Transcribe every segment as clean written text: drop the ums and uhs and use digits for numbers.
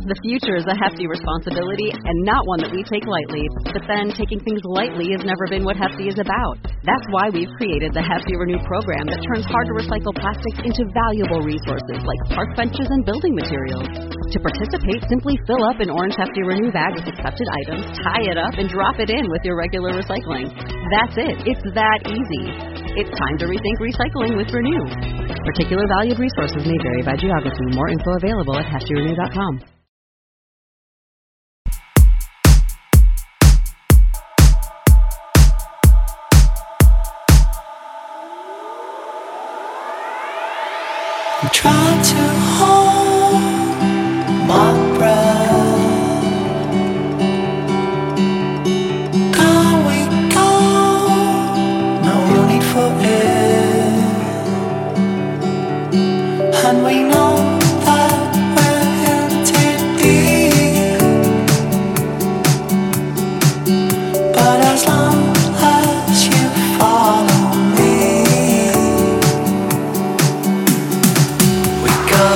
The future is a hefty responsibility and not one that we take lightly. But then taking things lightly has never been what Hefty is about. That's why we've created the Hefty Renew program that turns hard-to-recycle plastics into valuable resources like park benches and building materials. To participate, simply fill up an orange Hefty Renew bag with accepted items, tie it up, and drop it in with your regular recycling. That's it. It's that easy. It's time to rethink recycling with Renew. Particular valued resources may vary by geography. More info available at heftyrenew.com. I'm trying to hold my breath. Can we go? No need for it. And we know that we're in too deep. But as long as you follow me, we go.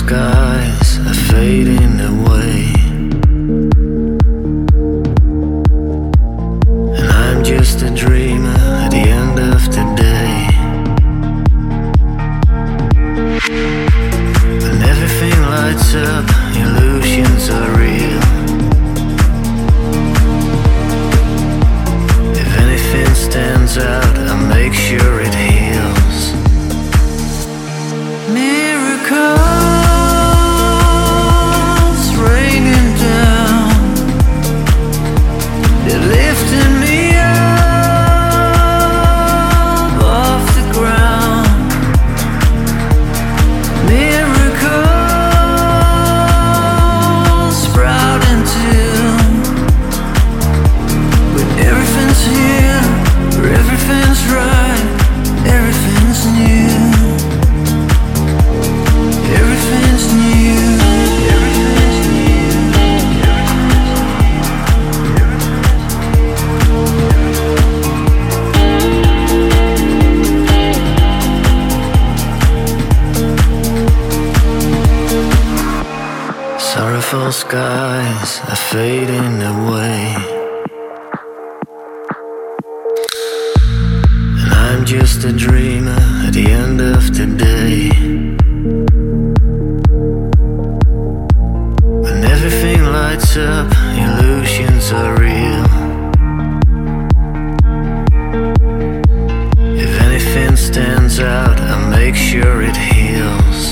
skies are fading away, and I'm just a dreamer at the end of the day. When everything lights up, illusions are real. If anything stands out, I'll make sure it heals. Miracles raining down, they're lifting me up off the ground. Miracles sprouting too. When everything's here, everything's right, everything's new. Everything's new. Everything's new. Sorrowful skies are fading away, and I'm just a dreamer at the end of the day. When everything lights up, illusions are real. If anything stands out, I'll make sure it heals.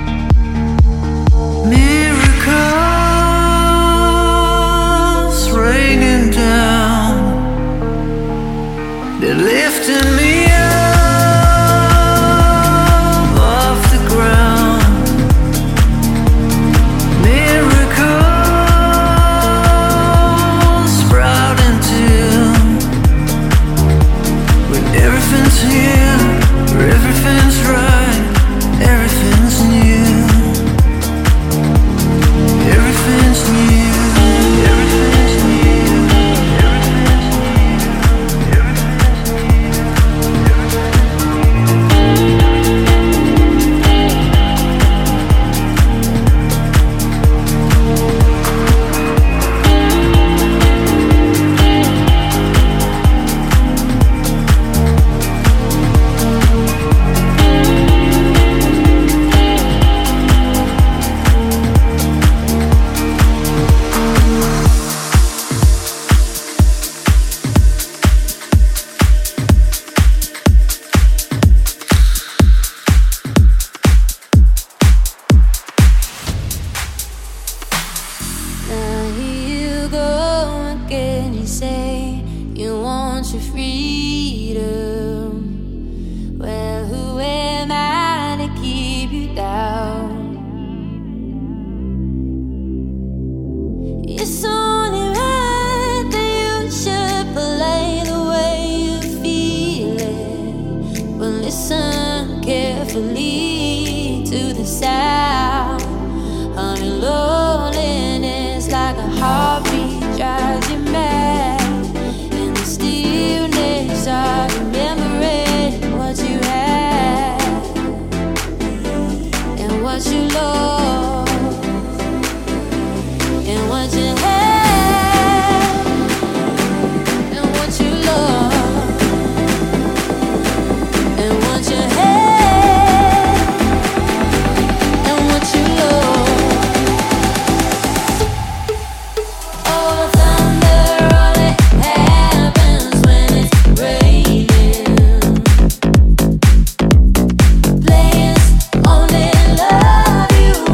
Miracles raining down, they're lifting me up off the ground. Miracles sprouting too. When everything's here, everything's right, everything's new. Everything's new. Everything's new. Now here you go again. You say you want your freedom. Well, who am I to keep you down? It's only right that you should play the way you feel it. But listen carefully to the sound of your loneliness, like a heartbeat drives you mad. In the stillness of remembering what you had and what you lost and what you had and what you lost and what you had and what you lost. Oh, thunder, all it happens when it's raining. Players only love you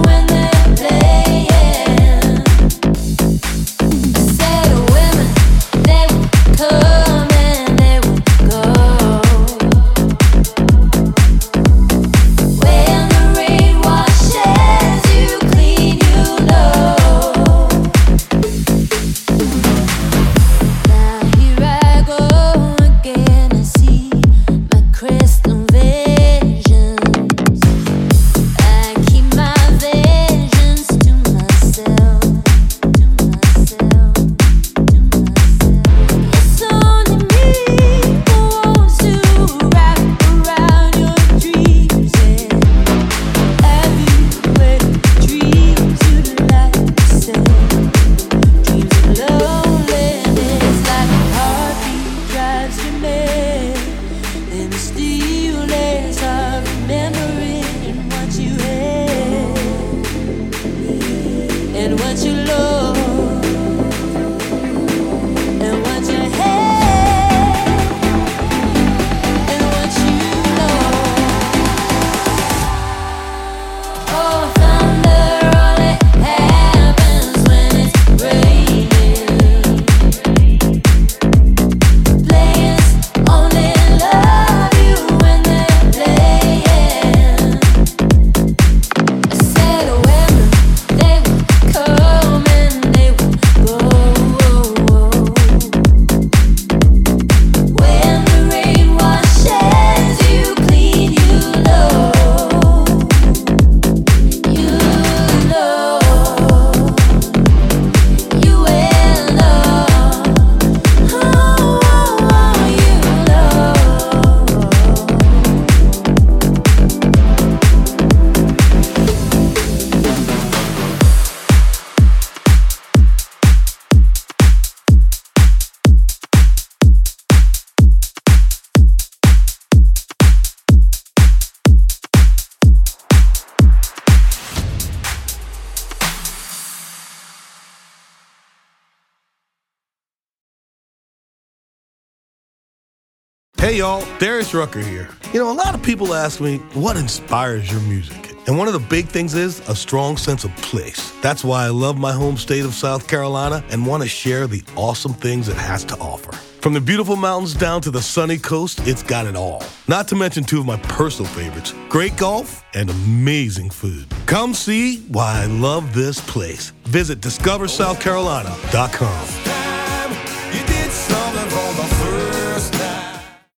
Hey y'all, Darius Rucker here. You know, a lot of people ask me, what inspires your music? And one of the big things is a strong sense of place. That's why I love my home state of South Carolina and want to share the awesome things it has to offer. From the beautiful mountains down to the sunny coast, it's got it all. Not to mention two of my personal favorites, great golf and amazing food. Come see why I love this place. Visit discoversouthcarolina.com.